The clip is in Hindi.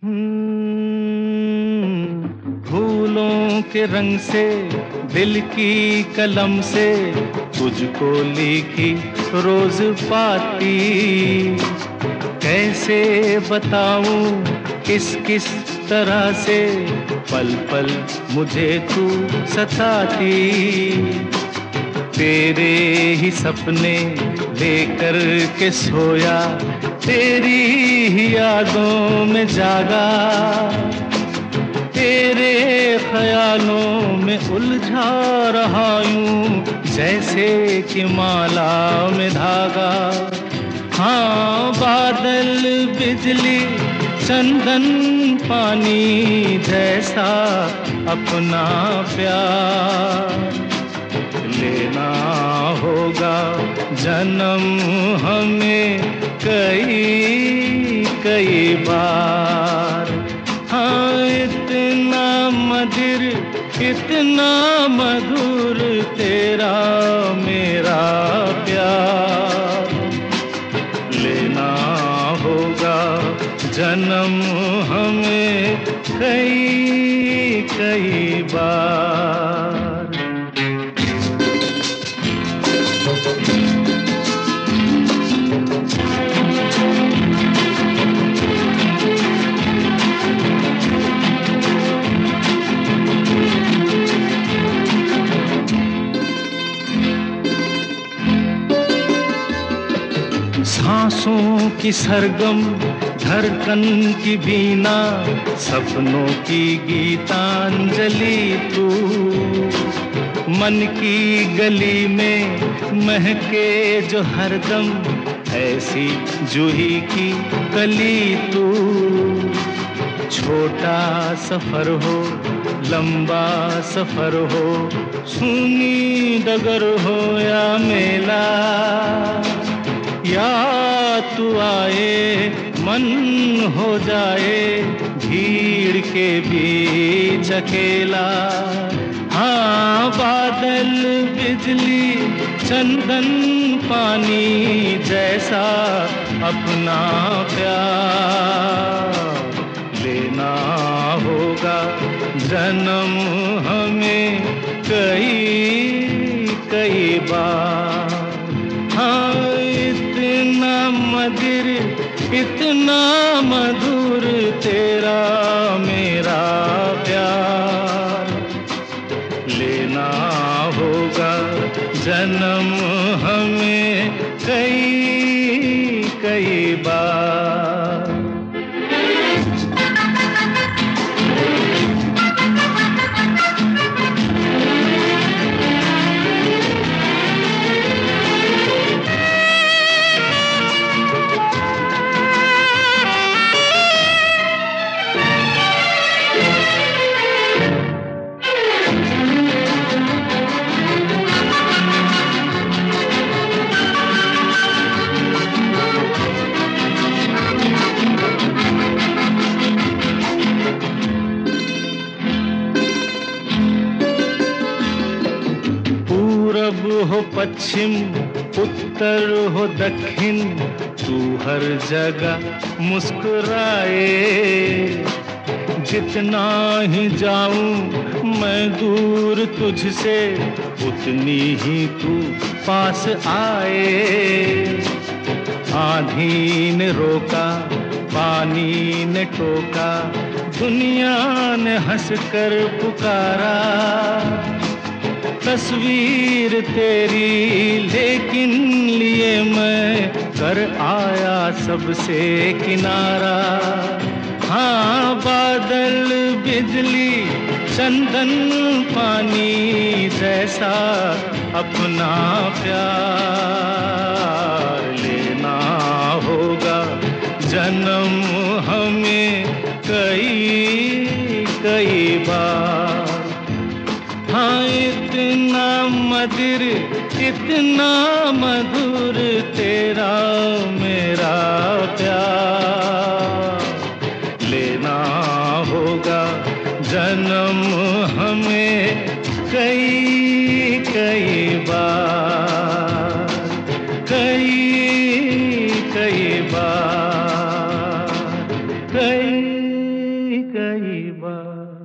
फूलों के रंग से दिल की कलम से तुझको लिखी रोज पाती, कैसे बताऊं किस किस तरह से पल पल मुझे तू सताती। तेरे ही सपने लेकर के सोया, तेरी ही यादों में जागा, तेरे ख्यालों में उलझा रहा यूं जैसे कि माला में धागा। हाँ, बादल बिजली चंदन पानी जैसा अपना प्यार लेना होगा जन्म हमें कई कई बार। हाँ, इतना मधुर इतना मधुर तेरा मेरा प्यार लेना होगा जन्म हमें कई कई बार। सांसों की सरगम धड़कन की बीना, सपनों की गीतांजलि तू, मन की गली में महके जो हरदम ऐसी जूही की कली तू। छोटा सफर हो लंबा सफर हो, सूनी डगर हो या मेला, या तू आए मन हो जाए भीड़ के बीच अकेला। हाँ, बादल बिजली चंदन पानी जैसा अपना प्यार लेना होगा जन्म हमें कई कई बार। हाँ, इतना मधुर तेरा मेरा प्यार लेना होगा जन्म हमें कई कई बार। पूरब हो पश्चिम उत्तर हो दक्षिण, तू हर जगह मुस्कुराए। जितना ही जाऊं मैं दूर तुझसे, उतनी ही तू पास आए। आंधी ने रोका पानी ने टोका, दुनिया ने हंसकर पुकारा। तस्वीर तेरी लेकिन लिए मैं कर आया सबसे किनारा। हाँ, बादल बिजली चंदन पानी जैसा अपना प्यार लेना होगा जन्म हमें कई कई बार। हाँ, इतना मधुर तेरा मेरा प्यार लेना होगा जन्म हमें कई कई बार, कई कई बार, कई हुआ।